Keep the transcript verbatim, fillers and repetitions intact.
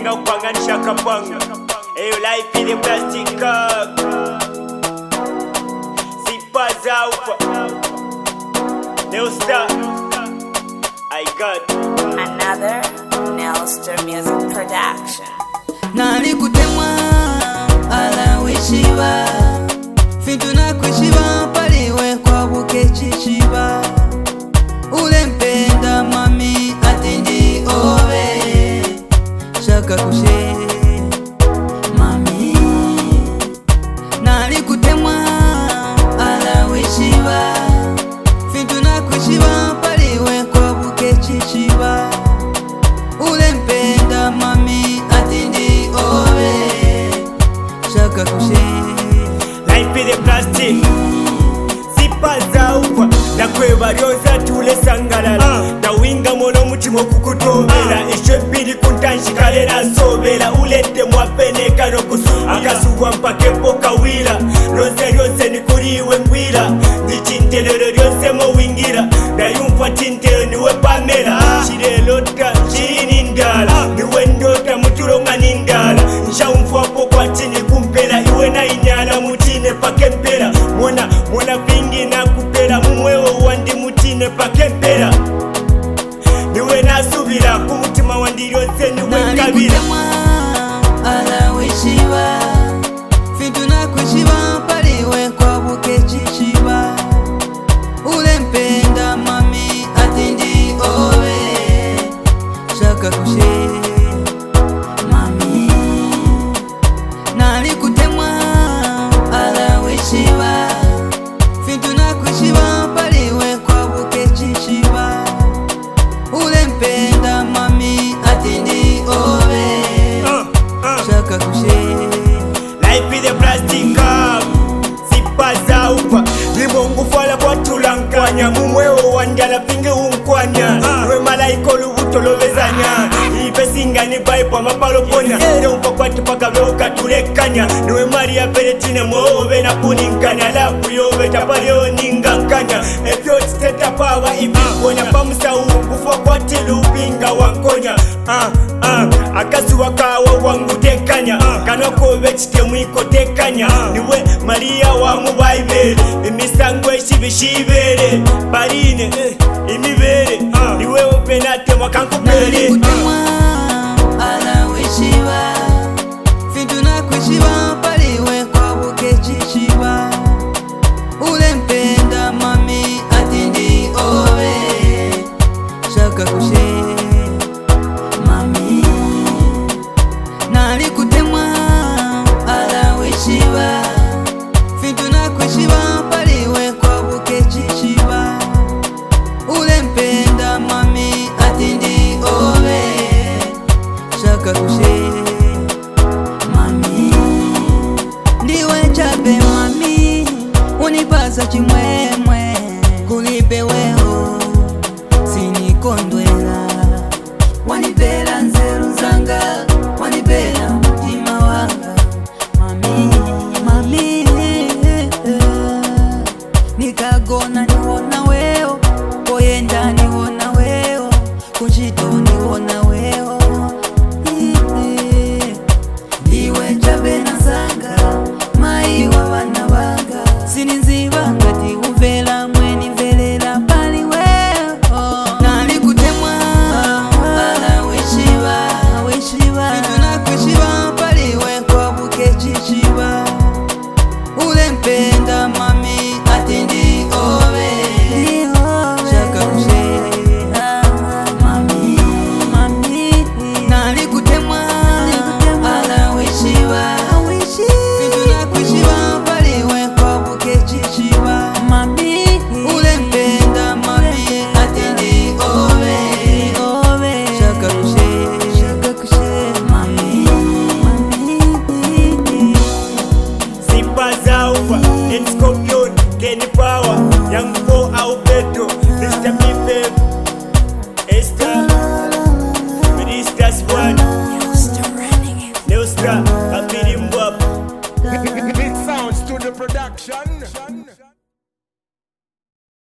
Tenga upanganisha kapanga. Eyo life ile plastic cup. Sipaza upa. Nelstar. I got another Nelstar Music production. Nani kutemwa ala wishiba Fintu na kwishiba paliwe kwa buke chishiba Ule mpenda mami atindi owe Shaka kushe mami Nani kutemwa ala wishiba Fintu na kwishiba paliwe kwa buke chishiba Ule mpenda mami atindi owe Shaka kushe life ile plastic. Sipaza upa. Na kweba ryoza tule sangalala. Na winga mono muchimo kukutobela. Ishe bili kuntanshikale na sobela. Ulete mwapene kano kusu. Akasuwa mpake poka wila. Rose rose ni kuriwe ngwila. Nichintelero ryose mo wingira. Na yumpa tintelo niwe pamela. Shirelota chini ndala. Niwe ndota muturonga nindala. Nsha umfwapo kwa chini kumpela. Iwe na inyala mutine pakempela. Mwana mwana vingi na kupela. Mumwewo wandi mutine pakempela. Niwe nasubira kumutima wandi ryose niwe kabila. Nani kutemwa ala wishiba Fintu na kwishiba paliwe kwa buke chishiba Ule mpenda mami atindi owe Shaka kushe mami Nani kutemwa ala wishiba Fintu na kwishiba paliwe kwa buke chishiba Ule mpenda mami atindi owe Uh, uh. Shaka kushe Life is a plastic cup. Sipaza upa. Limongu fala kwa tulankwanya. Mumweo wandala pinge unkwanya. Nwe malaiko lubuto lovezanya. Ipe singa ni baipo mapalo ponya. Ere umpa kwa tupaka veo katulekanya. Nwe maria peretine mwobe na kuninkanya. Lapu yobe tapaleo ningankanya. Efyo titeta pawa ibikonya. Pamusa uungufwa kwa tilu pinga wankonya. Ah, ah, akasuwa kawa wangu tekanya. Kanoko vechite mwiko tekanya. Niwe Maria wa mubaibere. Imisango eshibishibere. Barine, eh, imibere. Niwe openate mwakanku pere.